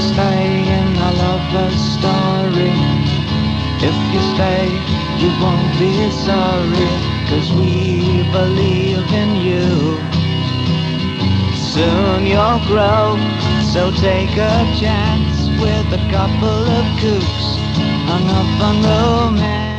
stay in our lover's story. If you stay, you won't be sorry, 'cause we believe in you. Soon you'll grow, so take a chance with a couple of coops hung up on romance.